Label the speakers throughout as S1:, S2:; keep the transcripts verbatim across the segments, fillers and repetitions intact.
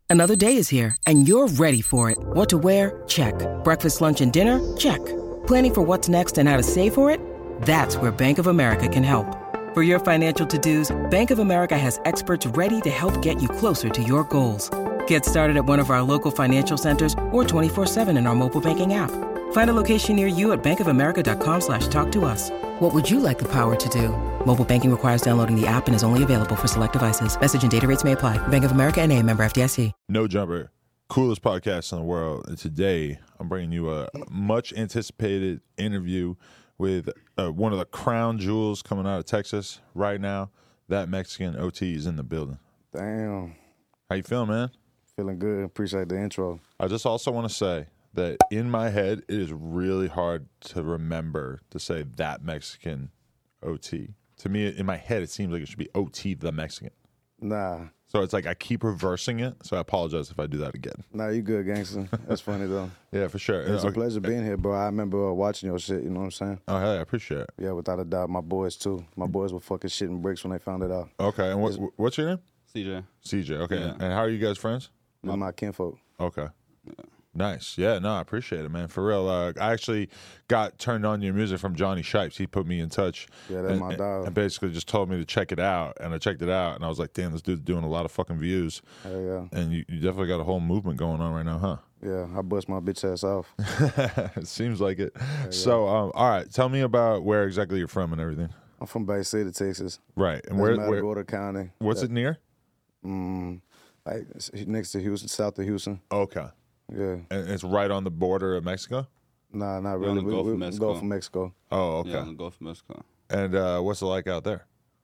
S1: Another day is here, and you're ready for it. What to wear? Check. Breakfast, lunch, and dinner? Check. Planning for what's next and how to save for it? That's where Bank of America can help. For your financial to-dos, Bank of America has experts ready to help get you closer to your goals. Get started at one of our local financial centers or twenty-four seven in our mobile banking app. Find a location near you at bankofamerica.com slash talk to us. What would you like the power to do? Mobile banking requires downloading the app and is only available for select devices. Message and data rates may apply. Bank of America N A, member F D I C.
S2: No Jumper, coolest podcast in the world. And today, I'm bringing you a much anticipated interview with uh, one of the crown jewels coming out of Texas right now. That Mexican O T is in the building.
S3: Damn.
S2: How you feeling, man?
S3: Feeling good. Appreciate the intro.
S2: I just also want to say that in my head, it is really hard to remember to say that Mexican O T. To me, in my head, it seems like it should be O T the Mexican.
S3: Nah.
S2: So it's like I keep reversing it, so I apologize if I do that again.
S3: Nah, you good, gangster. That's funny, though.
S2: Yeah, for sure.
S3: It's a pleasure being here, bro. I remember uh, watching your shit, you know what I'm saying?
S2: Oh, hey, I appreciate it.
S3: Yeah, without a doubt. My boys, too. My boys were fucking shitting bricks when they found it out.
S2: Okay, and what, what's your name?
S4: C J.
S2: C J, okay.
S4: Yeah.
S2: And how are you guys friends?
S3: They're my kinfolk.
S2: Okay. Yeah. Nice. Yeah, no, I appreciate it, man. For real. Uh, I actually got turned on to your music from Johnny Shipes. He put me in touch.
S3: Yeah, that's
S2: and,
S3: my dog.
S2: And basically just told me to check it out. And I checked it out, and I was like, damn, this dude's doing a lot of fucking views.
S3: Hell yeah.
S2: And you, you definitely got a whole movement going on right now, huh?
S3: Yeah, I bust my bitch ass off.
S2: It seems like it. Yeah. So, um, all right, tell me about where exactly you're from and everything.
S3: I'm from Bay City, Texas.
S2: Right. And
S3: That's
S2: where?
S3: Matagorda
S2: where
S3: County.
S2: what's
S3: yeah.
S2: it near?
S3: Mm, like next to Houston, south of Houston.
S2: Okay.
S3: Yeah.
S2: And it's right on the border of Mexico?
S3: Nah, not
S4: We're on
S3: really.
S4: the Gulf
S3: we,
S4: of
S3: we
S4: Mexico.
S3: Gulf of Mexico.
S2: Oh, okay.
S4: Yeah, on the Gulf of Mexico.
S2: And uh, what's it like out there?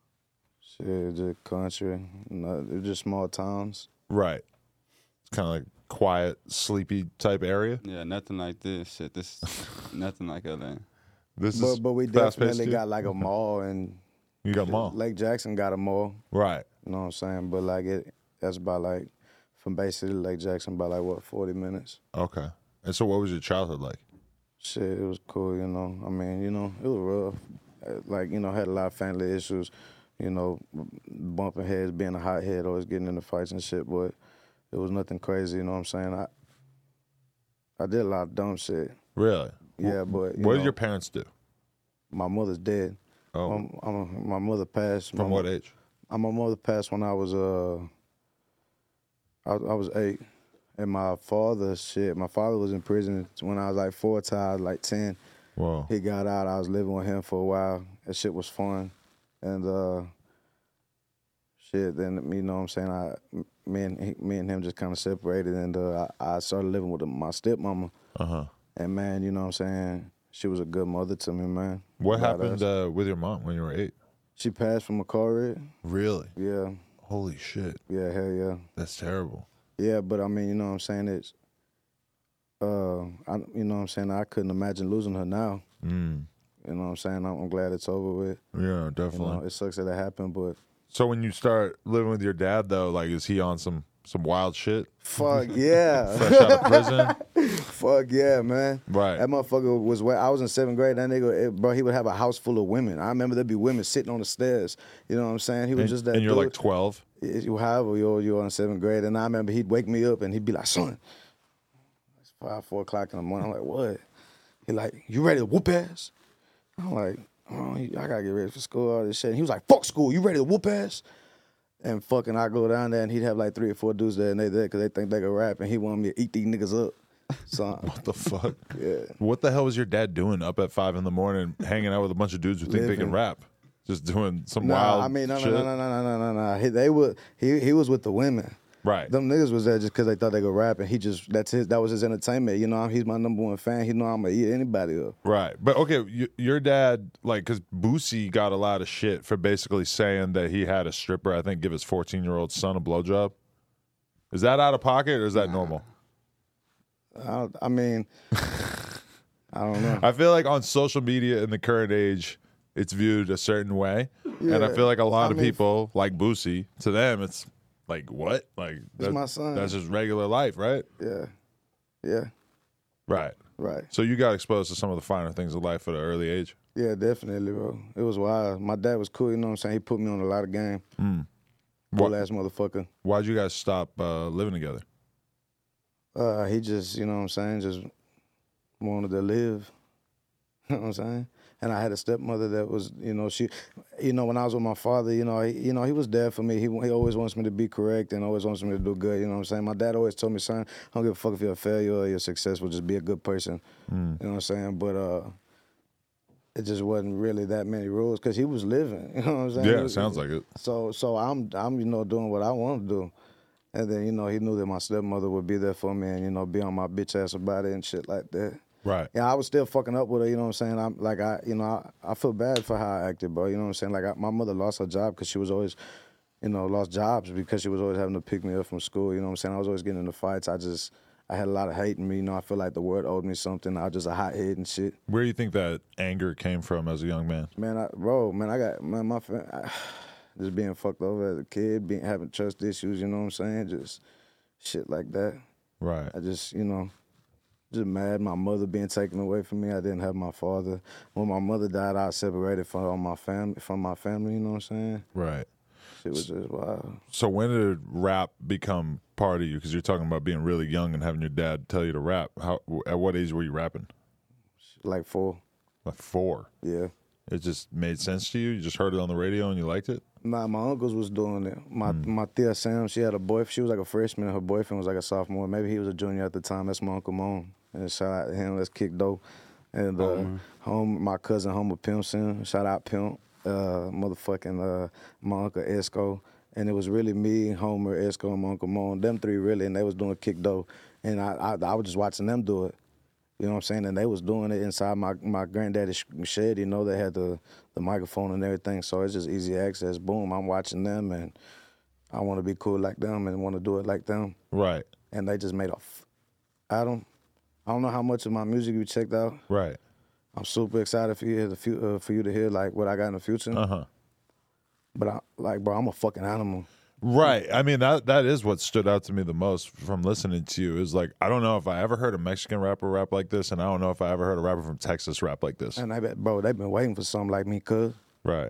S3: Shit, just country. No, they're just small towns.
S2: Right. It's kind of like quiet, sleepy type area.
S4: Yeah, nothing like this. Shit, this nothing like L A.
S2: This
S3: But
S2: is
S3: but we
S2: fast-paced
S3: definitely
S2: too?
S3: got like a mall, and
S2: You got mall.
S3: Lake Jackson got a mall.
S2: Right.
S3: You know what I'm saying? But like it, that's about like from Bay City to Lake Jackson, about like what forty minutes.
S2: Okay. And so, what was your childhood like?
S3: Shit, it was cool. You know, I mean, you know, it was rough. Uh, Like you know, had a lot of family issues. You know, bumping heads, being a hothead, always getting into fights and shit. But it was nothing crazy. You know what I'm saying? I I did a lot of dumb shit.
S2: Really?
S3: Yeah, but you
S2: What
S3: know,
S2: did your parents do?
S3: my mother's dead.
S2: Oh,
S3: Um, I'm, my mother passed.
S2: from
S3: my,
S2: what age?
S3: Uh, My mother passed when I was uh, I, I was eight, and my father, shit, my father was in prison when I was like four till I was like ten.
S2: Whoa.
S3: He got out. I was living with him for a while. That shit was fun, and uh, shit. Then you know what I'm saying. I, me and he, me and him just kind of separated, and uh, I, I started living with my stepmama.
S2: Uh huh.
S3: And man, you know what I'm saying. She was a good mother to me, man.
S2: What
S3: Badass.
S2: happened uh, with your mom when you were eight?
S3: She passed from a car wreck.
S2: Really?
S3: Yeah,
S2: Holy shit.
S3: yeah, hell yeah.
S2: That's terrible.
S3: Yeah, but I mean, you know what I'm saying? It's, uh, I, you know what I'm saying? I couldn't imagine losing her now.
S2: Mm.
S3: You know what I'm saying? I'm, I'm glad it's over with.
S2: Yeah,
S3: You
S2: definitely.
S3: know, it sucks that it happened, but
S2: So when you start living with your dad, though, like, is he on some some wild shit?
S3: fuck yeah.
S2: Fresh out of prison?
S3: Fuck yeah, man.
S2: Right.
S3: That motherfucker was where I was in seventh grade. That nigga, it, bro, he would have a house full of women. I remember there'd be women sitting on the stairs. You know what I'm saying? He was
S2: And,
S3: just that
S2: and you're
S3: dude.
S2: like twelve?
S3: You however you're, you're in seventh grade, and I remember he'd wake me up and he'd be like, "Son, it's five, four o'clock in the morning." I'm like, "What?" He like, "You ready to whoop ass?" I'm like, "Oh, I gotta get ready for school, all this shit." And he was like, "Fuck school, you ready to whoop ass?" And fucking, I go down there and he'd have like three or four dudes there, and they there because they think they can rap, and he wanted me to eat these niggas up. So
S2: What the fuck?
S3: yeah,
S2: What the hell was your dad doing up at five in the morning, hanging out with a bunch of dudes who think they can
S3: Living.
S2: rap? Just doing some
S3: nah,
S2: wild
S3: I mean, no,
S2: shit?
S3: no, no, no, no, no, no, no. He, they were he he was with the women.
S2: Right.
S3: Them niggas was there just because they thought they could rap, and he just that's his that was his entertainment. You know, he's my number one fan. He know I'm gonna eat anybody up.
S2: Right. But okay, you, your dad, like, because Boosie got a lot of shit for basically saying that he had a stripper, I think, give his fourteen-year-old son a blowjob. Is that out of pocket or is that normal?
S3: I, I mean, I don't know.
S2: I feel like on social media in the current age, it's viewed a certain way. And I
S3: Yeah.
S2: feel like a lot
S3: I
S2: of
S3: mean-
S2: people, like Boosie, to them, it's like, what? Like,
S3: It's my son.
S2: That's just regular life, right?
S3: Yeah, yeah,
S2: Right.
S3: right.
S2: So you got exposed to some of the finer things of life at an early age.
S3: Yeah, definitely, bro. It was wild. My dad was cool. You know what I'm saying? He put me on a lot of game.
S2: Mm.
S3: Bull
S2: What,
S3: ass motherfucker.
S2: why'd you guys stop uh, living together?
S3: Uh, he just, you know what I'm saying, just wanted to live. You know what I'm saying? And I had a stepmother that was, you know, she, you know, when I was with my father, you know, he, you know, he was there for me. He he always wants me to be correct and always wants me to do good. You know what I'm saying? My dad always told me, son, I don't give a fuck if you're a failure or you're successful. Just be a good person. Mm. You know what I'm saying? But uh, it just wasn't really that many rules because he was living. You know what I'm saying?
S2: Yeah,
S3: it was,
S2: sounds like it.
S3: So so I'm I'm you know doing what I want to do. And then, you know, he knew that my stepmother would be there for me and, you know, be on my bitch ass about it and shit like that.
S2: Right.
S3: Yeah, I was still fucking up with her, you know what I'm saying? I'm like, I, you know, I, I feel bad for how I acted, bro. You know what I'm saying? Like, I, my mother lost her job because she was always, you know, lost jobs because she was always having to pick me up from school. You know what I'm saying? I was always getting into fights. I just, I had a lot of hate in me. You know, I feel like the world owed me something. I was just a hothead and shit.
S2: Where do you think that anger came from as a young man?
S3: Man, I, bro, man, I got, man, my friend, I, just being fucked over as a kid, being having trust issues, you know what I'm saying? Just shit like that.
S2: Right.
S3: I just, you know. Just mad, my mother being taken away from me. I didn't have my father. When my mother died, I separated from my family. From my family, you know what I'm saying?
S2: Right.
S3: Shit was just wild.
S2: So when did rap become part of you? Because you're talking about being really young and having your dad tell you to rap. How? At what age were you rapping?
S3: Like four.
S2: Like four.
S3: Yeah.
S2: It just made sense to you. You just heard it on the radio and you liked it.
S3: Nah, my uncles was doing it. My mm. my tia Sam, she had a boyfriend. She was like a freshman, and her boyfriend was like a sophomore. Maybe he was a junior at the time. That's my Uncle Moan. And shout out to him. Let's kick dope. And uh, oh, home, my cousin Homer Pimpson. Shout out Pimp. Uh, motherfucking uh, my Uncle Esco. And it was really me, Homer, Esco, and my Uncle Moan. Them three really, and they was doing kick dope. And I, I I was just watching them do it. You know what I'm saying? And they was doing it inside my, my granddaddy's shed. You know, they had the, the microphone and everything. So it's just easy access. Boom, I'm watching them, and I want to be cool like them and want to do it like them.
S2: Right.
S3: And they just made a f- I don't, I don't know how much of my music you checked out.
S2: Right.
S3: I'm super excited for you, to hear, uh, for you to hear, like, what I got in the future.
S2: Uh-huh.
S3: But, I, like, bro, I'm a fucking animal.
S2: Right. I mean, that that is what stood out to me the most from listening to you. Is like, I don't know if I ever heard a Mexican rapper rap like this, and I don't know if I ever heard a rapper from Texas rap like this.
S3: And I bet, bro, they've been waiting for something like me, cuz.
S2: Right.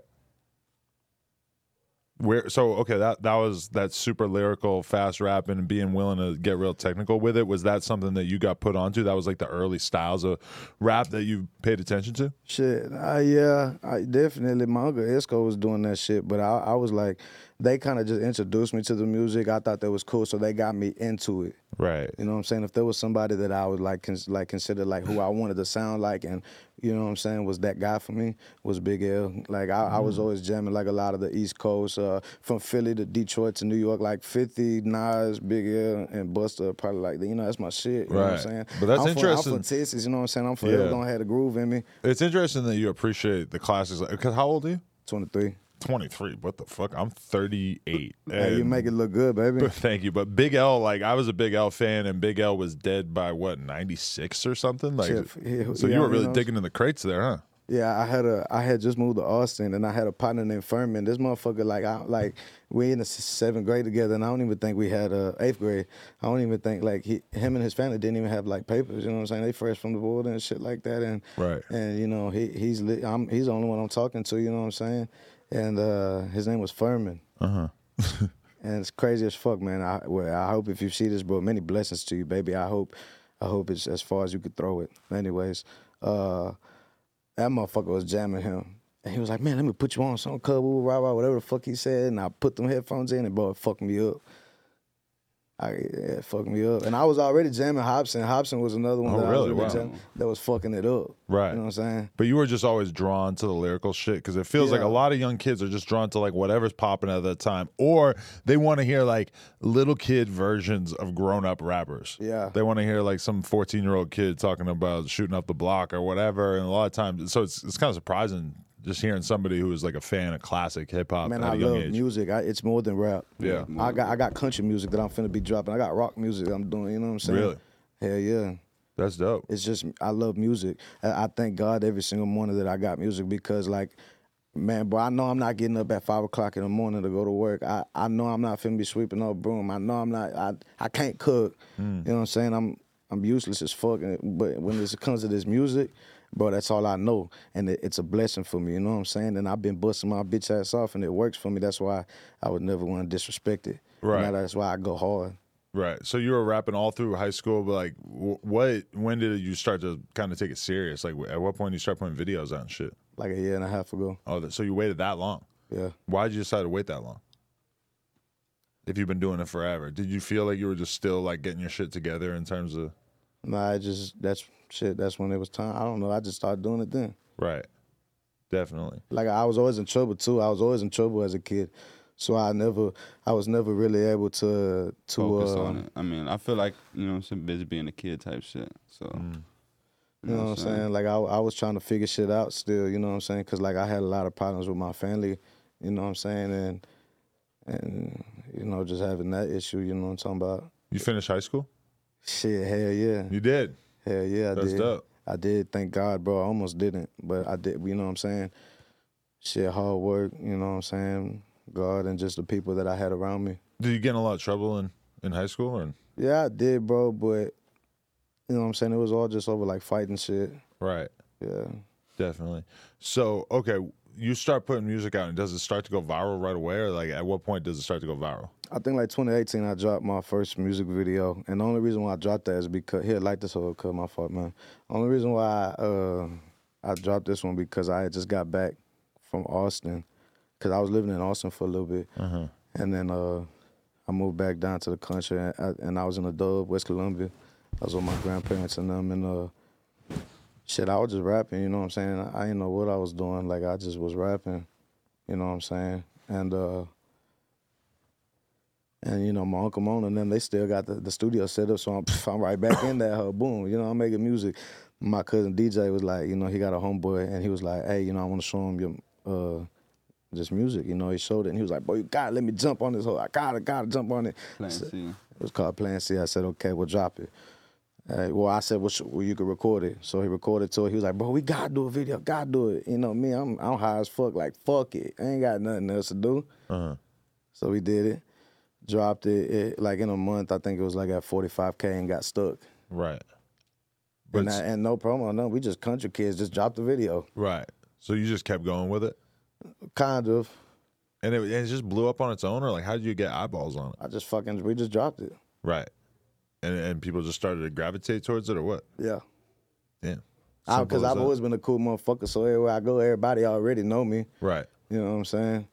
S2: Where so okay, that that was that super lyrical, fast rapping, and being willing to get real technical with it. Was that something that you got put onto? That was like the early styles of rap that you paid attention to?
S3: Shit, uh, yeah, I definitely. My Uncle Esco was doing that shit, but I, I was like, they kind of just introduced me to the music. I thought that was cool, so they got me into it.
S2: Right.
S3: You know what I'm saying? If there was somebody that I would like, cons- like consider like who I wanted to sound like, and you know what I'm saying, was that guy for me, was Big L. Like I, mm. I was always jamming like a lot of the East Coast, uh, from Philly to Detroit to New York, like fifty, Nas, Big L, and Busta, probably like that. You know, that's my shit. You
S2: right.
S3: know what I'm saying?
S2: But that's
S3: I'm
S2: interesting.
S3: From, I'm from Texas. You know what I'm saying? I'm forever
S2: yeah.
S3: gonna have the groove in me.
S2: It's interesting that you appreciate the classics. Because how old are you?
S3: twenty-three.
S2: twenty-three. What the fuck? I'm thirty-eight.
S3: Hey, you make it look good, baby.
S2: Thank you. But Big L, like I was a Big L fan, and Big L was dead by what, ninety-six or something? Like,
S3: yeah,
S2: so
S3: yeah,
S2: you were really
S3: you know,
S2: digging in the crates there, huh?
S3: Yeah, I had a I had just moved to Austin, and I had a partner named Furman. This motherfucker, like, I like we in the seventh grade together, and I don't even think we had a uh, eighth grade. I don't even think like he, him and his family didn't even have like papers. You know what I'm saying? They fresh from the border and shit like that, and
S2: right.
S3: And you know he he's li- I'm, he's the only one I'm talking to. You know what I'm saying? And uh, his name was Furman. Uh huh. And it's crazy as fuck, man. I well, I hope if you see this, bro, many blessings to you, baby. I hope I hope it's as far as you could throw it. Anyways, uh. That motherfucker was jamming him. And he was like, man, let me put you on some cub, rah, rah, whatever the fuck he said. And I put them headphones in, and bro, it fucked me up. I, yeah, it fucked me up. And I was already jamming Hobson. Hobson was another one
S2: oh,
S3: that,
S2: really?
S3: I was
S2: wow.
S3: jamming, that was fucking it up.
S2: Right.
S3: You know what I'm saying?
S2: But you were just always drawn to the lyrical shit because it feels yeah. like a lot of young kids are just drawn to like whatever's popping at that time. Or they want to hear like little kid versions of grown-up rappers.
S3: Yeah.
S2: They want to hear like some fourteen-year-old kid talking about shooting up the block or whatever. And a lot of times, so it's it's kind of surprising just hearing somebody who is like a fan of classic hip hop at
S3: I
S2: a young
S3: love
S2: age.
S3: music. I, it's more than rap.
S2: Yeah.
S3: I got I got country music that I'm finna be dropping. I got rock music I'm doing. You know what I'm saying?
S2: Really?
S3: Hell yeah.
S2: That's dope.
S3: It's just I love music. I, I thank God every single morning that I got music because like, man, bro, I know I'm not getting up at five o'clock in the morning to go to work. I, I know I'm not finna be sweeping no broom. I know I'm not. I I can't cook. Mm. You know what I'm saying? I'm I'm useless as fuck. But when it comes to this music, bro, that's all I know. And it, it's a blessing for me, you know what I'm saying? And I've been busting my bitch ass off, and it works for me. That's why I would never want to disrespect it.
S2: Right.
S3: And that's why I go hard.
S2: Right. So you were rapping all through high school, but like, wh- what? When did you start to kind of take it serious? Like, at what point did you start putting videos out and shit?
S3: Like a year and a half ago.
S2: Oh, th- so you waited that long?
S3: Yeah.
S2: Why did you decide to wait that long? If you've been doing it forever, did you feel like you were just still like getting your shit together in terms of?
S3: Nah, I just that's shit. That's when it was time. I don't know. I just started doing it then.
S2: Right. Definitely.
S3: Like I was always in trouble too. I was always in trouble as a kid, so I never, I was never really able to to
S4: Focus
S3: uh,
S4: on it. I mean, I feel like, you know, I'm so busy being a kid type shit. So,
S2: Mm.
S3: You know what I'm saying? Like I, I was trying to figure shit out still. You know what I'm saying? Because like I had a lot of problems with my family. You know what I'm saying? And and you know just having that issue. You know what I'm talking about?
S2: You finished high school?
S3: Shit, hell yeah,
S2: You did.
S3: hell yeah, I
S2: That's
S3: did.
S2: dope.
S3: I did. Thank God, bro. I almost didn't, but I did. You know what I'm saying? Shit, hard work. You know what I'm saying? God and just the people that I had around me.
S2: Did you get in a lot of trouble in, in high school? Or?
S3: Yeah, I did, bro. But you know what I'm saying? It was all just over like fighting shit.
S2: Right.
S3: Yeah.
S2: Definitely. So, okay, you start putting music out, and does it start to go viral right away, or like at what point does it start to go viral?
S3: I think like twenty eighteen, I dropped my first music video, and the only reason why I dropped that is because here, like this whole cut my fault, man. Only reason why I, uh, I dropped this one because I had just got back from Austin, because I was living in Austin for a little bit,
S2: Uh-huh.
S3: and then uh, I moved back down to the country, and I, and I was in a dub, West Columbia. I was with my grandparents and them, and uh, shit, I was just rapping. You know what I'm saying? I, I didn't know what I was doing. Like I just was rapping. You know what I'm saying? And. Uh, And, you know, my Uncle Mona and them, they still got the, the studio set up, so I'm, pff, I'm right back in that hoe. Boom, you know, I'm making music. My cousin D J was like, you know, he got a homeboy, and he was like, hey, you know, I want to show him your, uh, this music. You know, he showed it, and he was like, boy, you gotta let me jump on this hoe. I gotta, gotta jump on it.
S4: Plan
S3: So-
S4: C.
S3: It was called Plan C. I said, okay, we'll drop it. Uh, well, I said, well, sh- well, you could record it. So he recorded to it. He was like, bro, we gotta do a video, gotta do it. You know me, I'm I'm high as fuck, like, fuck it. I ain't got nothing else to do.
S2: Uh-huh.
S3: So we did it. Dropped it, it like in a month. I think it was like at forty-five K and got stuck.
S2: Right. But
S3: And,
S2: it's-
S3: I, and no promo, no. We just country kids just dropped the video,
S2: right. So you just kept going with it,
S3: kind of.
S2: and it, and it just blew up on its own, or like how did you get eyeballs on it?
S3: I just fucking we just dropped it.
S2: Right. And and people just started to gravitate towards it, or what?
S3: Yeah,
S2: Damn.
S3: because
S2: Simple as
S3: I've
S2: that.
S3: always been a cool motherfucker. So everywhere I go, everybody already know me.
S2: Right.
S3: You know what I'm saying?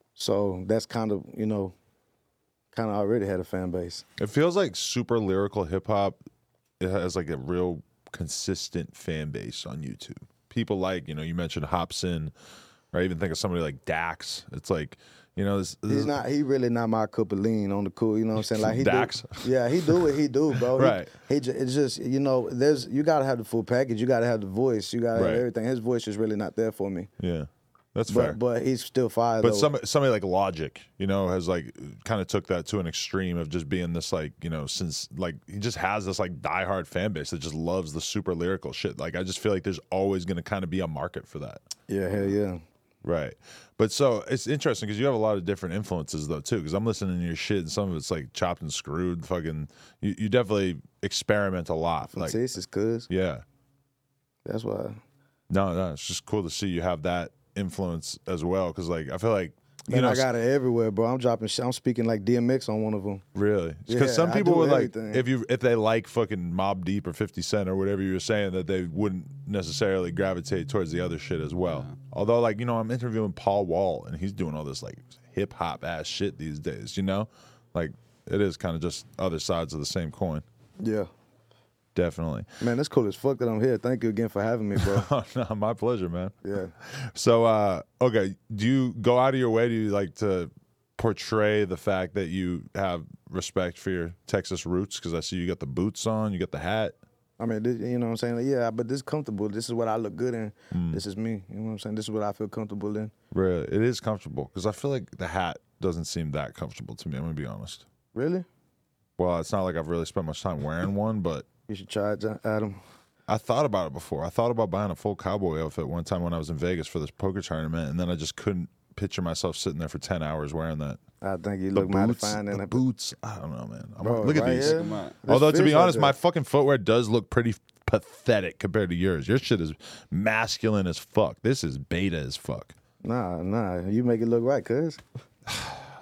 S3: So that's kind of you know, kind of already had a fan base.
S2: It feels like super lyrical hip hop. It has like a real consistent fan base on YouTube. People like, you know, you mentioned Hobson, or I even think of somebody like Dax. It's like, you know, this, this
S3: He's not. He really not my cup of lean on the cool. You know what I'm saying? Like he
S2: Dax?
S3: Do, yeah, he do what he do, bro. He-
S2: Right.
S3: He, ju- it's just you know, there's you gotta have the full package. You gotta have the voice. You gotta
S2: Right.
S3: have everything. His voice is really not there for me.
S2: Yeah, that's fair.
S3: But but he's still fire.
S2: But
S3: though.
S2: some somebody like Logic, you know, has like kind of took that to an extreme of just being this like, you know, since like he just has this like diehard fan base that just loves the super lyrical shit. Like I just feel like there's always going to kind of be a market for that.
S3: yeah, hell yeah.
S2: Right. But so it's interesting because you have a lot of different influences though too. Because I'm listening to your shit and some of it's like chopped and screwed. Fucking, you, you definitely experiment a lot. Like,
S3: This is cuz.
S2: yeah.
S3: That's why.
S2: No, no, it's just cool to see you have that influence as well. Because like I feel like you
S3: Man,
S2: know
S3: I got it everywhere, bro. I'm dropping shit. I'm speaking like D M X on one of them.
S2: really because
S3: Yeah,
S2: some
S3: I
S2: people
S3: do
S2: would like
S3: everything.
S2: if you if they like fucking Mobb Deep or fifty Cent or whatever you were saying that they wouldn't necessarily gravitate towards the other shit as well. Although like you know I'm interviewing Paul Wall and he's doing all this like hip hop ass shit these days. You know, like it is kind of just other sides of the same coin.
S3: Yeah.
S2: Definitely.
S3: Man, that's cool as fuck that I'm here. Thank you again for having me, bro.
S2: Oh, no, my pleasure, man.
S3: Yeah.
S2: So, uh, okay, do you go out of your way? Do you like to portray the fact that you have respect for your Texas roots? Because I see you got the boots on, you got the hat.
S3: I mean, this, you know what I'm saying? Like, yeah, but this is comfortable. This is what I look good in.
S2: Mm.
S3: This is me. You know what I'm saying? This is what I feel comfortable in.
S2: Really, it is comfortable because I feel like the hat doesn't seem that comfortable to me. I'm gonna be honest.
S3: Really?
S2: Well, it's not like I've really spent much time wearing one, but
S3: You should try it, John- Adam.
S2: I thought about it before. I thought about buying a full cowboy outfit one time when I was in Vegas for this poker tournament, and then I just couldn't picture myself sitting there for ten hours wearing that.
S3: I think you
S2: The
S3: look mighty
S2: boots,
S3: fine in
S2: the
S3: it.
S2: boots. I don't know, man. I'm
S3: Bro,
S2: look at
S3: right
S2: these.
S3: here?
S4: Come on.
S3: This
S2: Although to
S3: fits
S2: be
S3: right
S2: honest,
S3: there.
S2: my fucking footwear does look pretty pathetic compared to yours. Your shit is masculine as fuck. This is beta as fuck.
S3: Nah, nah. You make it look right, cuz.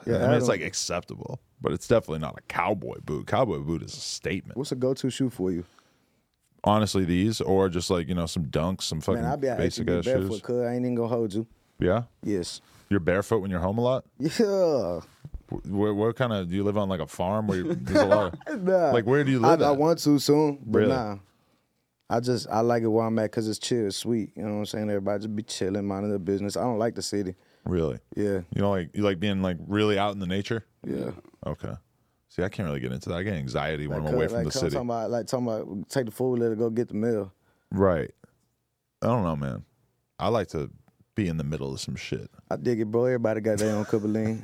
S3: Yeah,
S2: I mean, it's
S3: Adam-
S2: like acceptable, but it's definitely not a cowboy boot. Cowboy boot is a statement.
S3: What's a go-to shoe for you?
S2: Honestly, these or just like you know some dunks, some fucking
S3: Man, I be actually
S2: basic
S3: be
S2: ass
S3: barefoot,
S2: shoes.
S3: cuz I ain't even gonna hold you.
S2: Yeah,
S3: Yes.
S2: you're barefoot when you're home a lot.
S3: Yeah.
S2: Where, where kind of do you live on like a farm where you, there's a lot of
S3: Nah.
S2: like where do you
S3: I,
S2: live?
S3: I
S2: at?
S3: want to soon, but
S2: Really?
S3: nah. I just I like it where I'm at because it's chill, it's sweet. You know what I'm saying? Everybody just be chilling, minding their business. I don't like the city.
S2: Really?
S3: Yeah,
S2: You know, like you like being like really out in the nature.
S3: yeah.
S2: Okay. See, I can't really get into that. I get anxiety when
S3: Like,
S2: I'm away
S3: cuz-
S2: from
S3: like,
S2: the
S3: come
S2: city.
S3: Talking about, like talking about take the food, let it go get the meal.
S2: Right. I don't know, man. I like to be in the middle of some shit.
S3: I dig it, bro. Everybody got their own cup of lean.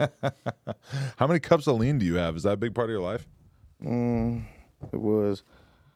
S2: How many cups of lean do you have? Is that a big part of your life?
S3: Mm, it was.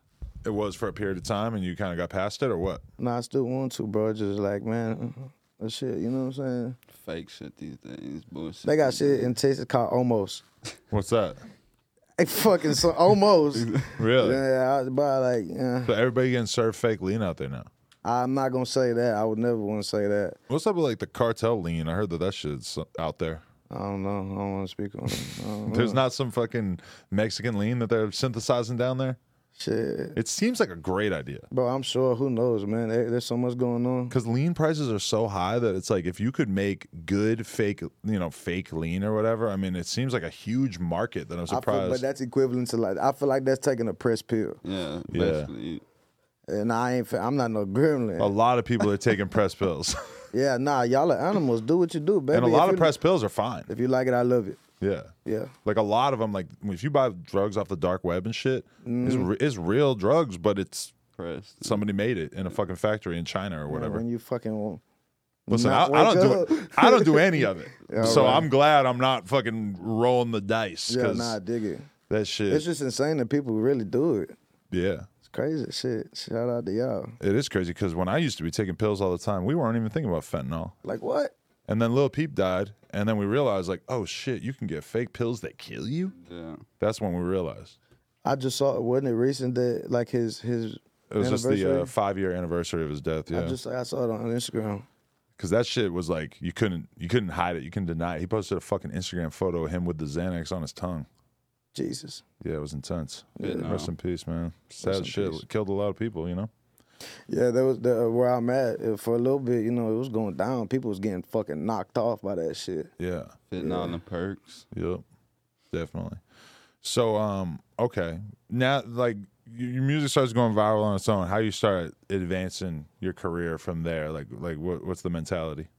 S2: It was for a period of time, and you kind of got past it, or what?
S3: Nah, I still want to, bro. Just like, man, that shit, you know what I'm saying?
S4: Fake shit these days. Bullshit.
S3: They got shit in Texas called Almost.
S2: What's that?
S3: Like, fucking so, Almost.
S2: Really?
S3: Yeah, I, but like, yeah.
S2: So everybody getting served fake lean out there now.
S3: I'm not gonna say that. I would never want to say that.
S2: What's up with like the cartel lean? I heard that that shit's out there.
S3: I don't know. I don't want to speak on it. I don't
S2: There's
S3: know.
S2: not some fucking Mexican lean that they're synthesizing down there.
S3: Shit.
S2: It seems like a great idea.
S3: Bro, I'm sure. Who knows, man? There- There's so much going on.
S2: Because lean prices are so high that it's like if you could make good fake, you know, fake lean or whatever. I mean, it seems like a huge market that I'm
S3: I feel,
S2: surprised.
S3: but that's equivalent to like. I feel like that's taking a press pill,
S4: Yeah,
S2: Yeah.
S4: basically.
S3: and I ain't. fe- I'm not no gremlin.
S2: a lot of people are taking press pills,
S3: Yeah, nah. Y'all are animals. Do what you do, baby.
S2: and a
S3: If
S2: lot of
S3: you-
S2: press pills are fine.
S3: If you like it, I love it.
S2: Yeah,
S3: Yeah.
S2: like a lot of them. Like if you buy drugs off the dark web and shit, it's,
S3: Mm.
S2: re- it's real drugs, but it's
S4: Pressed.
S2: somebody made it in a fucking factory in China or whatever.
S3: When you fucking
S2: Listen, I,
S3: not
S2: I don't
S3: wake
S2: do
S3: up.
S2: it. I don't do any of it.
S3: Yeah,
S2: so
S3: right.
S2: I'm glad I'm not fucking rolling the dice
S3: Yeah,
S2: because
S3: nah, I dig it.
S2: that shit.
S3: It's just insane that people really do it.
S2: yeah,
S3: It's crazy shit. Shout out to y'all.
S2: it is crazy because when I used to be taking pills all the time, we weren't even thinking about fentanyl.
S3: Like what?
S2: And then Lil Peep died, and then we realized like, oh shit, you can get fake pills that kill you.
S4: Yeah.
S2: That's when we realized.
S3: I just saw. Wasn't it recent that like his his
S2: It was just the
S3: anniversary?
S2: uh, five year anniversary of his death. Yeah,
S3: I just I saw it on Instagram.
S2: because that shit was like you couldn't you couldn't hide it, you couldn't deny it. He posted a fucking Instagram photo of him with the Xanax on his tongue.
S3: Jesus.
S2: Yeah, it was intense.
S4: Vietnam.
S2: Rest in peace, man. Sad
S3: in
S2: shit.
S3: peace.
S2: Killed a lot of people. You know.
S3: Yeah, that was the, where I'm at. Uh, For a little bit, you know, it was going down. People was getting fucking knocked off by that shit.
S2: Yeah.
S4: Fitting all the perks.
S2: Yep. Definitely. So, um, okay. Now, like, y- your music starts going viral on its own. How you start advancing your career from there? Like, like what, what's the mentality?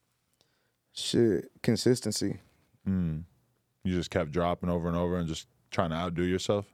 S3: Shit, consistency.
S2: Mm. You just kept dropping over and over and just trying to outdo yourself?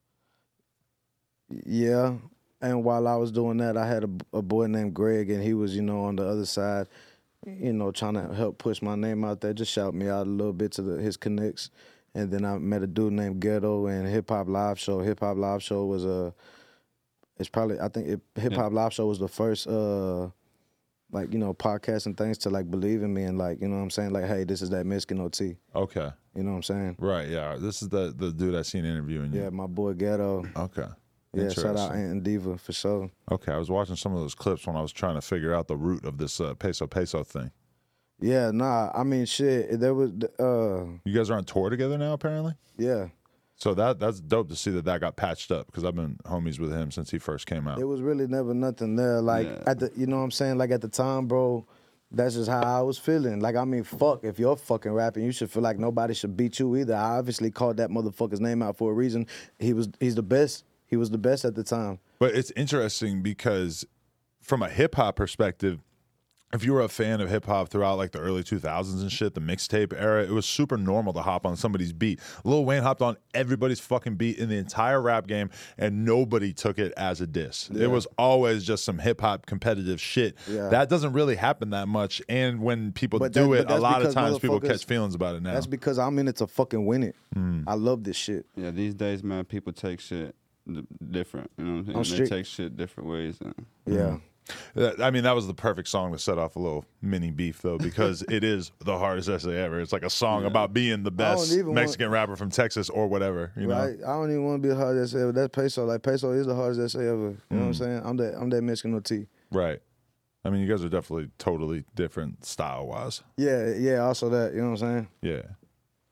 S3: Yeah. And while I was doing that, I had a, a boy named Greg, and he was, you know, on the other side, you know, trying to help push my name out there, just shout me out a little bit to the, his connects. And then I met a dude named Ghetto and Hip Hop Live Show. Hip Hop Live Show was a, it's probably, I think it, Hip Hop Live Show was the first, uh, like, you know, podcast and things to, like, believe in me and, like, you know what I'm saying? Like, hey, this is that Mexican O T.
S2: Okay.
S3: You know what I'm saying?
S2: Right, yeah. This is the, the dude I seen interviewing you.
S3: Yeah, my boy Ghetto.
S2: Okay.
S3: Yeah, shout out
S2: Interesting.
S3: Ant and Diva for sure.
S2: Okay, I was watching some of those clips when I was trying to figure out the root of this uh, peso peso thing.
S3: Yeah, nah, I mean, shit, there was, uh,
S2: You guys are on tour together now, apparently?
S3: yeah.
S2: So that that's dope to see that that got patched up because I've been homies with him since he first came out.
S3: It was really never nothing there. Like,
S4: Yeah.
S3: at the, you know what I'm saying? Like, at the time, bro, that's just how I was feeling. Like, I mean, fuck, if you're fucking rapping, you should feel like nobody should beat you either. I obviously called that motherfucker's name out for a reason. He was, he's the best. He was the best at the time.
S2: But it's interesting because from a hip hop perspective, if you were a fan of hip hop throughout like the early two thousands and shit, the mixtape era, it was super normal to hop on somebody's beat. Lil Wayne hopped on everybody's fucking beat in the entire rap game, and nobody took it as a diss.
S3: Yeah.
S2: It was always just some hip hop competitive shit.
S3: Yeah.
S2: That doesn't really happen that much. And when people
S3: But
S2: do
S3: that-
S2: it,
S3: but
S2: a
S3: that's
S2: lot of
S3: because
S2: times people
S3: motherfuckers-
S2: catch feelings about it now.
S3: That's because I'm in it to fucking win it.
S2: Hmm.
S3: I love this shit.
S4: Yeah, these days, man, people take shit d- different. You know what I'm saying?
S3: I'm
S4: they
S3: strict.
S4: take shit different ways. And
S3: Yeah.
S2: That- I mean, that was the perfect song to set off a little mini beef, though, because it is the hardest essay ever. It's like a song about being the best
S3: even want-
S2: Mexican rapper from Texas or whatever. You know,
S3: Right? I don't even want to be the hardest essay ever. That's Peso. Like, Peso is the hardest essay ever. You know what
S2: Mm.
S3: I'm saying? I'm that, I'm that Mexican O T.
S2: right? I mean, you guys are definitely totally different style wise.
S3: Yeah, yeah, also that. You know what I'm saying?
S2: Yeah.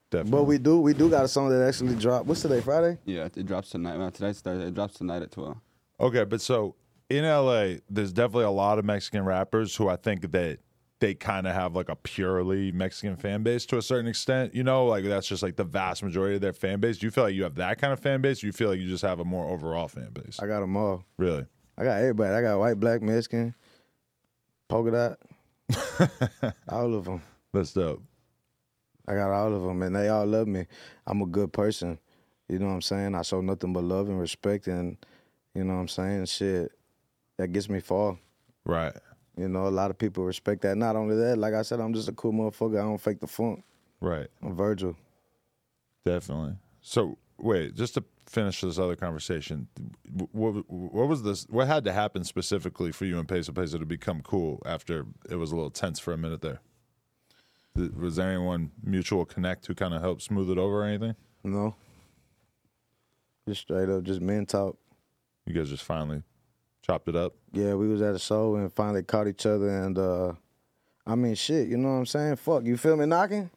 S2: Definitely.
S3: But we do we do got a song that actually dropped. What's today? Friday?
S4: Yeah, it drops tonight. Well, tonight's Thursday. It drops tonight at twelve.
S2: Okay, but so in L A, there's definitely a lot of Mexican rappers who I think that they kind of have like a purely Mexican fan base to a certain extent. You know, like that's just like the vast majority of their fan base. Do you feel like you have that kind of fan base? Or you feel like you just have a more overall fan base?
S3: I got them all.
S2: Really?
S3: I got everybody. I got white, black, Mexican, polka dot, all of them.
S2: That's dope.
S3: I got all of them, and they all love me. I'm a good person. You know what I'm saying? I show nothing but love and respect, and you know what I'm saying? Shit, that gets me far.
S2: Right.
S3: You know, a lot of people respect that. Not only that, like I said, I'm just a cool motherfucker. I don't fake the funk.
S2: Right.
S3: I'm Virgil.
S2: Definitely. So wait, just to finish this other conversation, what, what was this? What had to happen specifically for you and Peso Peso to become cool after it was a little tense for a minute there? Was there anyone mutual connect who kind of helped smooth it over or anything?
S3: No. Just straight up, just men talk.
S2: You guys just finally chopped it up?
S3: Yeah, we was at a show and finally caught each other, and uh, I mean, shit, you know what I'm saying? Fuck, you feel me knocking?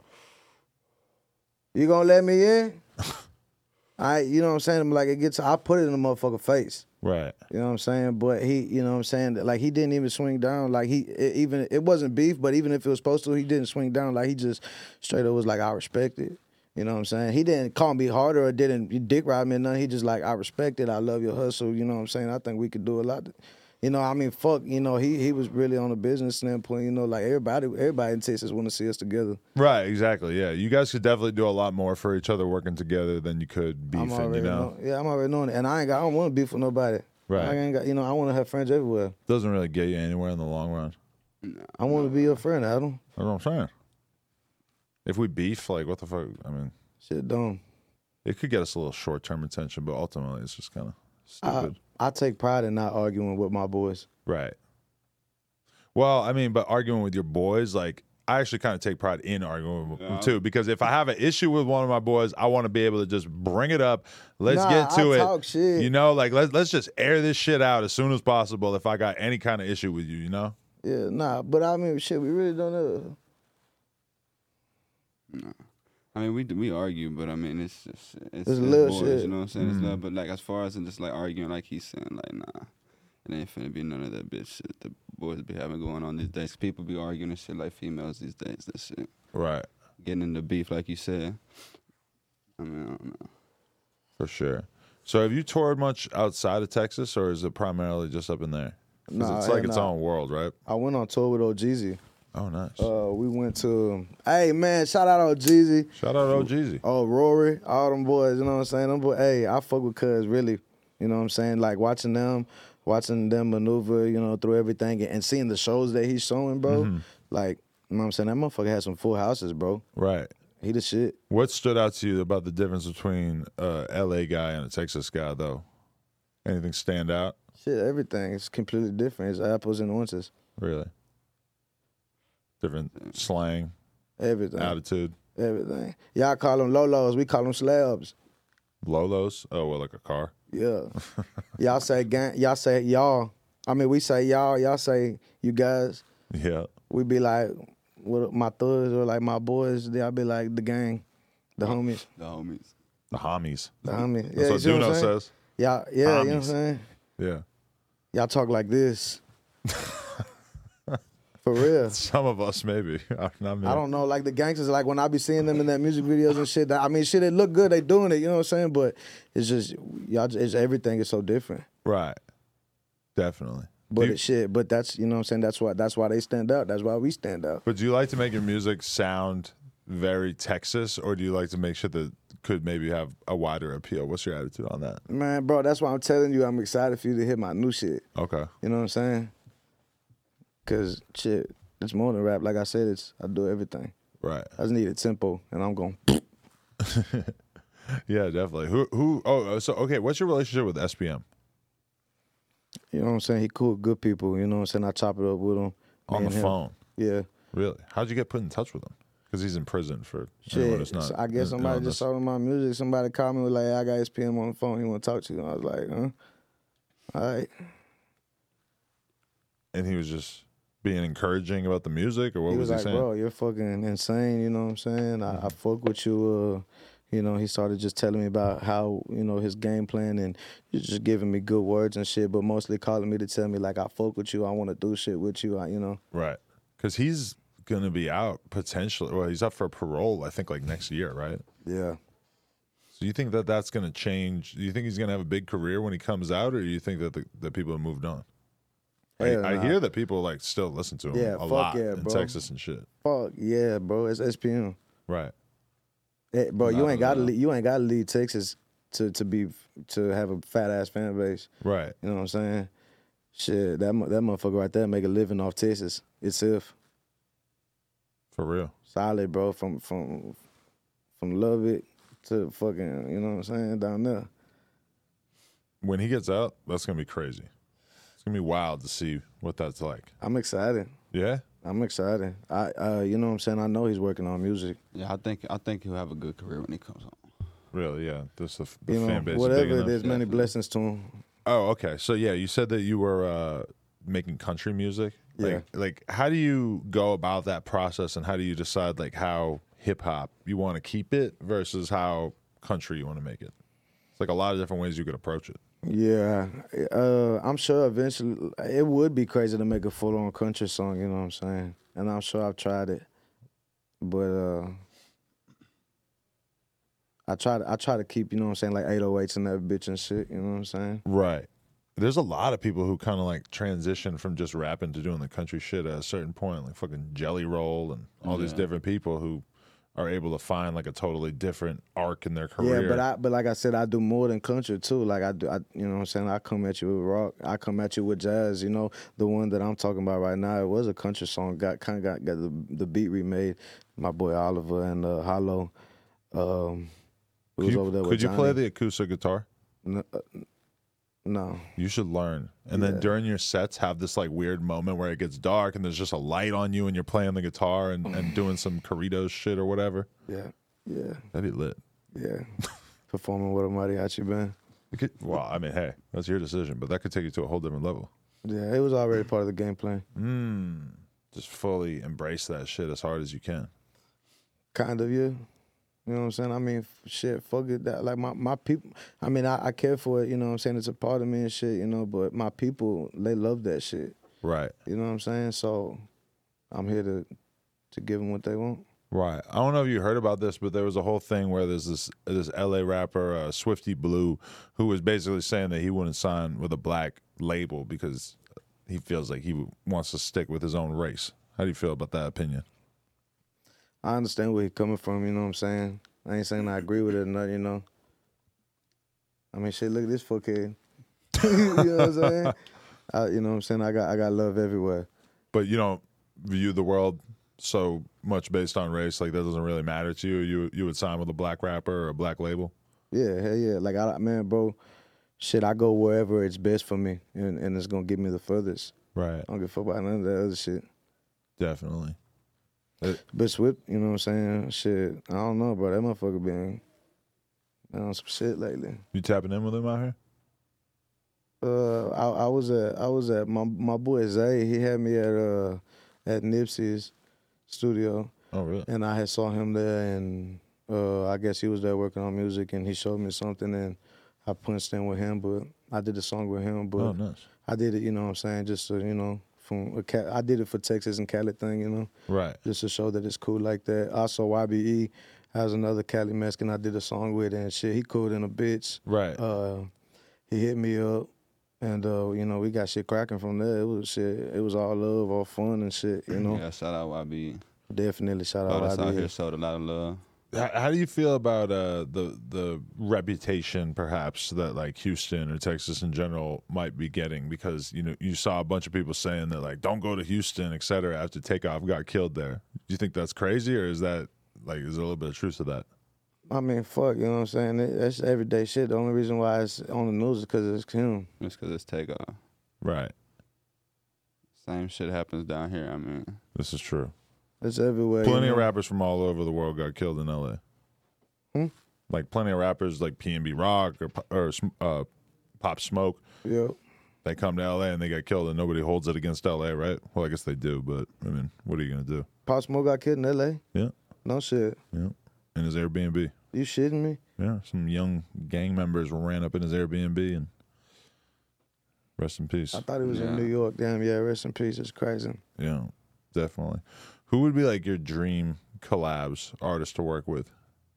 S3: You gonna let me in? I, you know what I'm saying? I'm like, it gets, I put it in the motherfucker face.
S2: Right.
S3: You know what I'm saying? But he, you know what I'm saying? Like, he didn't even swing down. Like, he, it, even, it wasn't beef, but even if it was supposed to, he didn't swing down. Like, he just straight up was like, I respect it. You know what I'm saying? He didn't call me harder or didn't dick ride me or nothing. He just like, I respect it. I love your hustle. You know what I'm saying? I think we could do a lot. You know, I mean, fuck, you know, he he was really on a business standpoint. You know, like everybody everybody in Texas want to see us together.
S2: Right, exactly, yeah. You guys could definitely do a lot more for each other working together than you could beefing, you know?
S3: Know, yeah, I'm already knowing it. And I ain't got, I don't want to beef with nobody.
S2: Right.
S3: I ain't got, you know, I want to have friends everywhere.
S2: Doesn't really get you anywhere in the long run.
S3: I want to be your friend, Adam.
S2: That's what I'm saying. If we beef, like, what the fuck? I mean,
S3: shit dumb.
S2: It could get us a little short-term attention, but ultimately it's just kind of stupid.
S3: I, I take pride in not arguing with my boys.
S2: Right. Well, I mean, but arguing with your boys, like, I actually kind of take pride in arguing with
S4: Yeah.
S2: them too, because if I have an issue with one of my boys, I want to be able to just bring it up. Let's
S3: Nah,
S2: get to
S3: I
S2: it.
S3: talk shit.
S2: You know, like let's let's just air this shit out as soon as possible. If I got any kind of issue with you, you know.
S3: Yeah, nah, but I mean, shit, we really don't know.
S4: No. I mean, we we argue, but I mean, it's just it's,
S3: It's
S4: it's
S3: little
S4: boys,
S3: shit.
S4: you know what I'm saying? It's
S2: Mhm.
S4: little, but like as far as in just like arguing, like he's saying, like nah, it ain't finna be none of that bitch shit the boys be having going on these days. People be arguing and shit like females these days. That shit,
S2: Right.
S4: getting into beef, like you said. I mean, I don't know.
S2: For sure. So have you toured much outside of Texas, or is it primarily just up in there? Because
S3: Nah,
S2: it's like
S3: hell
S2: its
S3: nah.
S2: own world, right?
S3: I went on tour with O Jeezy.
S2: Oh, nice.
S3: Uh, we went to, hey man, shout out O Jeezy.
S2: Shout out O Jeezy.
S3: Oh, Rory, all them boys, you know what I'm saying? Them boys, hey, I fuck with Cuz, really. You know what I'm saying? Like, watching them, watching them maneuver, you know, through everything, and seeing the shows that he's showing, bro.
S2: Mhm.
S3: Like, you know what I'm saying? That motherfucker had some full houses, bro.
S2: Right.
S3: He the shit.
S2: What stood out to you about the difference between a L A guy and a Texas guy, though? Anything stand out?
S3: Shit, everything. It's completely different. It's apples and oranges.
S2: Really? Different slang,
S3: Everything.
S2: attitude.
S3: Everything. Y'all call them Lolos. We call them slabs.
S2: Lolos? Oh, well, like a car?
S3: Yeah. Y'all say gang. Y'all say y'all. I mean, we say y'all. Y'all say you guys.
S2: Yeah.
S3: We be like, with my thugs or like my boys. They'll be like the gang, the homies,
S4: The homies.
S2: The homies.
S3: the homies.
S2: That's
S3: Yeah, you
S2: what
S3: see what
S2: Duno
S3: I'm saying?
S2: says.
S3: Y'all, yeah, you know what I'm
S2: Homies.
S3: saying?
S2: Yeah.
S3: Y'all talk like this. For real.
S2: Some of us, maybe. Not me.
S3: I don't know, like the gangsters, like when I be seeing them in that music videos and shit. I mean, shit, it look good, they doing it, you know what I'm saying? But it's just, y'all, it's everything is so different.
S2: Right. Definitely.
S3: But
S2: Do you-
S3: it's shit, but that's, you know what I'm saying? That's why, that's why they stand out. That's why we stand out.
S2: But do you like to make your music sound very Texas, or do you like to make shit that could maybe have a wider appeal? What's your attitude on that?
S3: Man, bro, that's why I'm telling you, I'm excited for you to hear my new shit.
S2: Okay.
S3: You know what I'm saying? Cause shit, it's more than rap. Like I said, it's I do everything.
S2: Right.
S3: I just need a tempo, and I'm going.
S2: Yeah, definitely. Who? Who? Oh, so okay. What's your relationship with S P M?
S3: You know what I'm saying? He cool, with good people. You know what I'm saying? I chop it up with him.
S2: On
S3: me
S2: the
S3: and him.
S2: phone?
S3: Yeah.
S2: Really? How'd you get put in touch with him? Because he's in prison for
S3: Shit.
S2: anyone who's not.
S3: So I guess
S2: in-
S3: somebody
S2: in
S3: just
S2: this.
S3: saw my music. Somebody called me was like, hey, I got S P M on the phone. He want to talk to you. And I was like, huh? All right.
S2: And he was just being encouraging about the music, or what
S3: he
S2: was,
S3: was,
S2: he
S3: like,
S2: saying?
S3: bro, you're fucking insane. You know what I'm saying? I, I fuck with you. Uh, you know, he started just telling me about how, you know, his game plan, and he's just giving me good words and shit, but mostly calling me to tell me, like, I fuck with you. I want to do shit with you. I, you know.
S2: Right. Because he's going to be out potentially. Well, he's up for parole, I think, like next year, right?
S3: Yeah.
S2: So you think that that's going to change? Do you think he's going to have a big career when he comes out, or do you think that the, that people have moved on? I,
S3: Hell
S2: I
S3: nah.
S2: hear that people like still listen to him
S3: Yeah,
S2: a
S3: fuck
S2: lot
S3: yeah,
S2: in
S3: bro.
S2: Texas and shit.
S3: Fuck yeah, bro. It's S P M.
S2: Right.
S3: Eh, bro, you
S4: Not
S3: ain't got to
S4: allowed.
S3: you ain't got to leave Texas to to be to have a fat ass fan base.
S2: Right.
S3: You know what I'm saying? Shit, that mo- that motherfucker right there make a living off Texas itself.
S2: For real.
S3: Solid, bro. From from from Lubbock to fucking, you know what I'm saying, down there.
S2: When he gets out, that's going to be crazy. It's going to be wild to see what that's like.
S3: I'm excited.
S2: Yeah?
S3: I'm excited. I uh, you know what I'm saying? I know he's working on music.
S4: Yeah, I think I think he'll have a good career when he comes on.
S2: Really, yeah. This the, the
S3: You know,
S2: fan base is big
S3: whatever.
S2: enough.
S3: There's many
S4: Definitely.
S3: blessings to him.
S2: Oh, okay. So yeah, you said that you were uh, making country music. Like,
S3: Yeah.
S2: Like, how do you go about that process, and how do you decide like how hip hop you want to keep it versus how country you want to make it? It's like a lot of different ways you could approach it.
S3: Yeah, uh, I'm sure eventually it would be crazy to make a full-on country song. You know what I'm saying? And I'm sure I've tried it, but uh, I try to I try to keep, you know what I'm saying, like eight oh eights and that bitch and shit. You know what I'm saying?
S2: Right. There's a lot of people who kind of like transition from just rapping to doing the country shit at a certain point, like fucking Jelly Roll and all these
S4: Yeah.
S2: different people who are able to find like a totally different arc in their career.
S3: Yeah, but I but like I said, I do more than country too. Like I do, I, you know what I'm saying? I come at you with rock. I come at you with jazz. You know, the one that I'm talking about right now, it was a country song. Got kind of got, got the, the beat remade. My boy Oliver and uh, Hollow. Um, it
S2: could
S3: was
S2: you,
S3: over there
S2: could
S3: with
S2: you
S3: Johnny.
S2: play the acoustic guitar?
S3: No, uh, no.
S2: You should learn. And then
S3: Yeah.
S2: during your sets, have this like weird moment where it gets dark and there's just a light on you and you're playing the guitar and, and doing some Corridos shit or whatever.
S3: Yeah, yeah,
S2: That'd be lit.
S3: yeah. Performing with a mariachi band.
S2: It could, well, I mean, hey, that's your decision, but that could take you to a whole different level.
S3: Yeah, it was already part of the game plan.
S2: Mm, just fully embrace that shit as hard as you can.
S3: Kind of, yeah. You know what I'm saying? I mean, f- shit, fuck it. That, like, my, my people, I mean, I, I care for it, you know what I'm saying? It's a part of me and shit, you know, but my people, they love that shit.
S2: Right.
S3: You know what I'm saying? So I'm here to to give them what they want.
S2: Right. I don't know if you heard about this, but there was a whole thing where there's this this L A rapper, uh, Swifty Blue, who was basically saying that he wouldn't sign with a black label because he feels like he w- wants to stick with his own race. How do you feel about that opinion?
S3: I understand where he's coming from, you know what I'm saying? I ain't saying I agree with it or nothing, you know. I mean, shit, look at this fuckhead. You know what I'm saying? I, you know what I'm saying? I got I got love everywhere.
S2: But you don't view the world so much based on race, like that doesn't really matter to you. You you would sign with a black rapper or a black label?
S3: Yeah, hell yeah. Like, I, man, bro, shit, I go wherever it's best for me, and, and it's going to get me the furthest.
S2: Right.
S3: I don't give a fuck about none of that other shit.
S2: Definitely.
S3: But Swift, you know what I'm saying? Shit, I don't know, bro. That motherfucker been on some shit lately.
S2: You tapping in with him out here?
S3: Uh, I, I was at I was at my my boy Zay. He had me at uh at Nipsey's studio,
S2: Oh, really?
S3: and I had saw him there, and uh, I guess he was there working on music, and he showed me something, and I punched in with him. But I did the song with him, but
S2: Oh, nice.
S3: I did it, you know what I'm saying, just to, you know, from a Ca- I did it for Texas and Cali thing, you know,
S2: Right.
S3: just to show that it's cool like that. Also, Y B E has another Cali Mexican I did a song with, and shit, he cool than a bitch.
S2: Right.
S3: Uh, he hit me up, and uh, you know, we got shit cracking from there. It was shit. It was all love, all fun and shit. You know,
S4: Yeah, shout out Y B.
S3: definitely shout
S4: All
S3: out
S4: us
S3: Y
S4: out
S3: B
S4: here
S3: E.
S4: showed a lot of love.
S2: How, how do you feel about uh, the the reputation, perhaps, that like Houston or Texas in general might be getting? Because you know you saw a bunch of people saying that like don't go to Houston, et cetera, after Takeoff got killed there. Do you think that's crazy, or is that like is there a little bit of truth to that?
S3: I mean, fuck, you know what I'm saying? It, that's everyday shit. The only reason why it's on the news is because it's him.
S4: It's because it's Takeoff.
S2: Right.
S4: Same shit happens down here. I mean,
S2: This is true.
S3: It's everywhere.
S2: Plenty
S3: you
S2: of
S3: know?
S2: rappers from all over the world got killed in L A.
S3: Hmm?
S2: Like plenty of rappers like P N B Rock or or uh, Pop Smoke.
S3: Yep.
S2: they come to L A and they get killed, and nobody holds it against L A, right? Well, I guess they do, but I mean, what are you gonna do?
S3: Pop Smoke got killed in L A.
S2: Yeah,
S3: No shit.
S2: yeah, in his Airbnb.
S3: You shitting me?
S2: Yeah, some young gang members ran up in his Airbnb and rest in peace.
S3: I thought it was
S4: Yeah.
S3: in New York. Damn, yeah, rest in peace. It's crazy.
S2: Yeah, definitely. Who would be like your dream collabs artist to work with?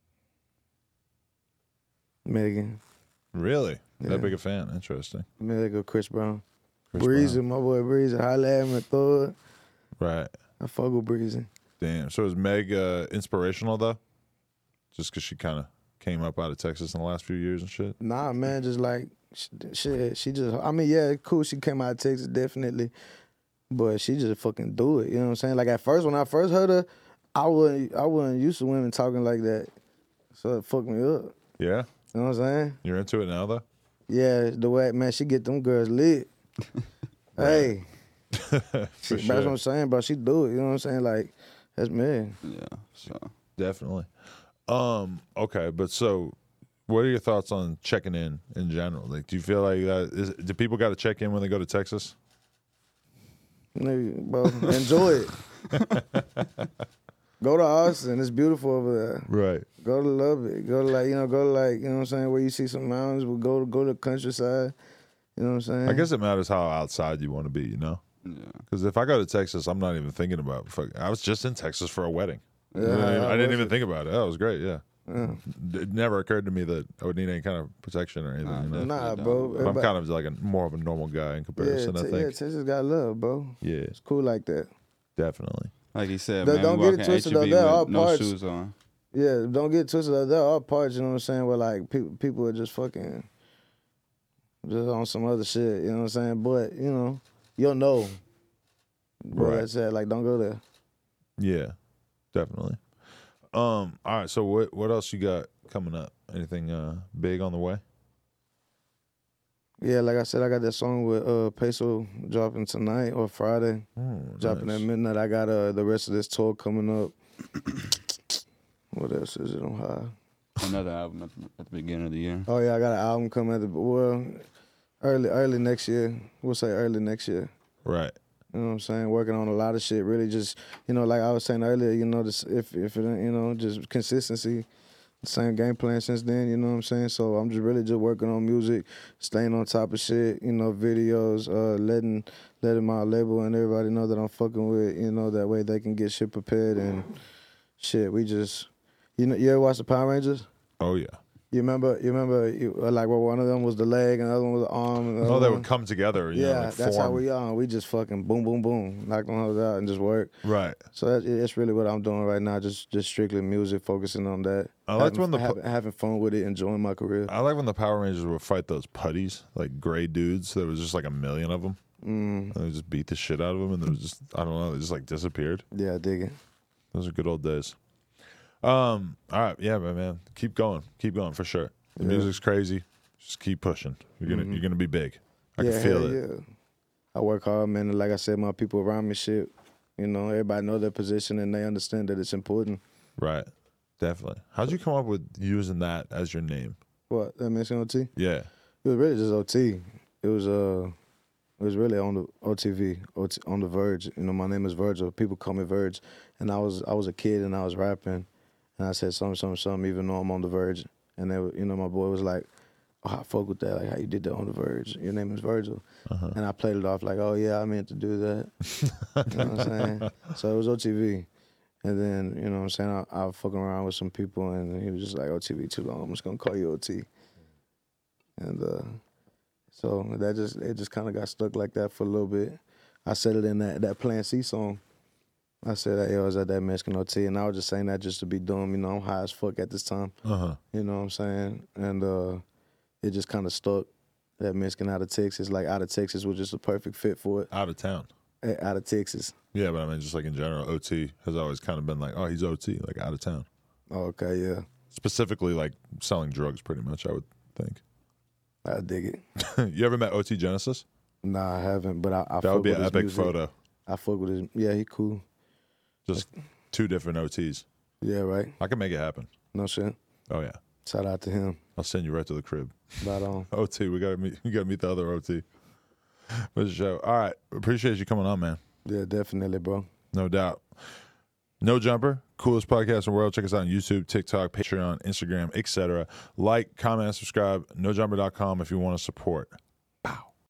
S3: Megan.
S2: Really?
S3: Yeah.
S2: That big a fan? Interesting.
S3: Megan, Chris Brown.
S2: Chris
S3: Breezy,
S2: Brown.
S3: my boy Breezy. Holla at me, throw it.
S2: Right.
S3: I fuck with Breezy.
S2: Damn. So is Meg uh, inspirational though? Just because she kind of came up out of Texas in the last few years and shit.
S3: Nah, man, just like, sh- shit, she just, I mean, yeah, it's cool. She came out of Texas, definitely. But she just fucking do it. You know what I'm saying? Like, at first, when I first heard her, I wasn't, I wasn't used to women talking like that. So it fucked me up.
S2: Yeah.
S3: You know what I'm saying?
S2: You're into it now though.
S3: Yeah, the way, man, she get them girls lit. Hey.
S2: For
S3: She,
S2: sure.
S3: That's what I'm saying, bro. She do it. You know what I'm saying? Like, that's me.
S4: Yeah. So
S2: Definitely. Um. Okay, but so, what are your thoughts on checking in in general? Like, do you feel like that? Is, do people got to check in when they go to Texas?
S3: Nigga, bro, enjoy it. Go to Austin. It's beautiful over there.
S2: Right.
S3: Go to Lubbock. Go to like, you know, go to like, you know what I'm saying, where you see some mountains, but go to go to the countryside. You know what I'm saying?
S2: I guess it matters how outside you want to be. You know.
S4: yeah.
S2: Because if I go to Texas, I'm not even thinking about. Fuck, I was just in Texas for a wedding.
S3: Yeah,
S2: You know what I, mean?
S3: how
S2: I didn't
S3: was
S2: even
S3: it?
S2: think about it. That was great. Yeah.
S3: Yeah.
S2: It never occurred to me that I would need any kind of protection or anything.
S4: Nah,
S2: you know?
S4: nah.
S3: Nah,
S4: Definitely
S3: bro.
S4: don't.
S2: But I'm
S3: Everybody-
S2: kind of like a more of a normal guy in
S3: yeah,
S2: comparison.
S3: te-
S2: I
S3: yeah,
S2: think.
S3: Texas got love, bro.
S2: Yeah,
S3: It's cool like that.
S2: definitely.
S4: Like he said,
S3: Don't-
S4: man,
S3: don't
S4: we
S3: get
S4: walk
S3: it
S4: in
S3: twisted,
S4: H E B
S3: though. There are
S4: with no
S3: parts-
S4: shoes on.
S3: Yeah, don't get twisted. There are parts, you know what I'm saying, where like people people are just fucking just on some other shit, you know what I'm saying? But, you know, you'll know. But
S2: Right.
S3: that's it. Like, don't go there.
S2: Yeah, definitely. Um. All right. So what what else you got coming up? Anything uh big on the way?
S3: Yeah, like I said, I got that song with uh Peso dropping tonight or Friday.
S2: Oh,
S3: Dropping
S2: nice.
S3: at midnight. I got uh the rest of this tour coming up. What else is it on high?
S4: Another album at the, at the beginning of the year.
S3: Oh yeah, I got an album coming at the well early early next year. We'll say early next year.
S2: Right.
S3: You know what I'm saying? Working on a lot of shit. Really just, you know, like I was saying earlier, you know, this, if if it ain't, you know, just consistency. Same game plan since then, you know what I'm saying? So I'm just really just working on music, staying on top of shit, you know, videos, uh, letting letting my label and everybody know that I'm fucking with, you know, that way they can get shit prepared and shit. We just, you know, you ever watch the Power Rangers?
S2: Oh yeah.
S3: You remember? You remember? You, uh, like, well, one of them was the leg, and the other one was the arm. And the
S2: Oh,
S3: other
S2: they
S3: one-
S2: would come together. You
S3: Yeah,
S2: know, like
S3: that's how
S2: form.
S3: we are. We just fucking boom, boom, boom, knock them hoes out and just work.
S2: Right.
S3: So that's, that's really what I'm doing right now. Just just strictly music, focusing on that.
S2: I liked
S3: having,
S2: when the pu-
S3: having, having fun with it, enjoying my career.
S2: I like when the Power Rangers would fight those putties, like gray dudes. There was just like a million of them.
S3: Mm,
S2: And they would just beat the shit out of them, and they was just I don't know, they just like disappeared.
S3: yeah, I dig it.
S2: Those are good old days. Um. All right. Yeah, man. man. Keep going. Keep going for sure. The
S3: Yeah.
S2: music's crazy. Just keep pushing. You're gonna
S3: Mhm.
S2: you're gonna be big. I
S3: yeah,
S2: can feel
S3: hell
S2: it.
S3: Yeah. I work hard, man. And like I said, my people around me, shit. You know, everybody know their position and they understand that it's important.
S2: Right. Definitely. How'd you come up with using that as your name?
S3: What that mention O T?
S2: Yeah.
S3: It was really just O T. It was uh, it was really on the O T V, O T, on the Verge. You know, my name is Virgil. People call me Verge, and I was I was a kid and I was rapping, and I said something, something, something, even though I'm on the Verge. And they, were, you know, my boy was like, "Oh, I fuck with that. Like how you did that on the Verge. Your name is Virgil."
S2: Uh-huh.
S3: And I played it off like, "Oh yeah, I meant to do that." You know what I'm saying? So it was O T V. And then, you know what I'm saying, I, I was fucking around with some people, and he was just like, O T V too long. I'm just gonna call you O T. And uh, so that just it just kind of got stuck like that for a little bit. I said it in that that Plan C song. I said that, yo, I was at that Mexican O T, and I was just saying that just to be dumb. You know, I'm high as fuck at this time.
S2: Uh huh.
S3: You know what I'm saying? And uh, it just kind of stuck. That Mexican out of Texas, like out of Texas, was just a perfect fit for it.
S2: Out of town.
S3: Eh, Out of Texas.
S2: Yeah, but I mean, just like in general, O T has always kind of been like, oh, he's O T, like out of town.
S3: Oh, okay, yeah,
S2: Specifically, like selling drugs, pretty much. I would think.
S3: I dig it.
S2: You ever met O T Genesis?
S3: Nah, I haven't, but I, I
S2: That
S3: fuck
S2: would be
S3: with
S2: an
S3: his
S2: epic
S3: music.
S2: photo.
S3: I fuck with his. Yeah, he cool.
S2: Just two different O Ts.
S3: Yeah, right.
S2: I can make it happen.
S3: No shit.
S2: Oh yeah,
S3: Shout out to him.
S2: I'll send you right to the crib.
S3: Right on.
S2: O T, we gotta meet. You gotta meet the other O T. For sure. All right. Appreciate you coming on, man.
S3: Yeah, definitely, bro.
S2: No doubt. No Jumper, coolest podcast in the world. Check us out on YouTube, TikTok, Patreon, Instagram, et cetera. Like, comment, and subscribe. no jumper dot com if you want to support.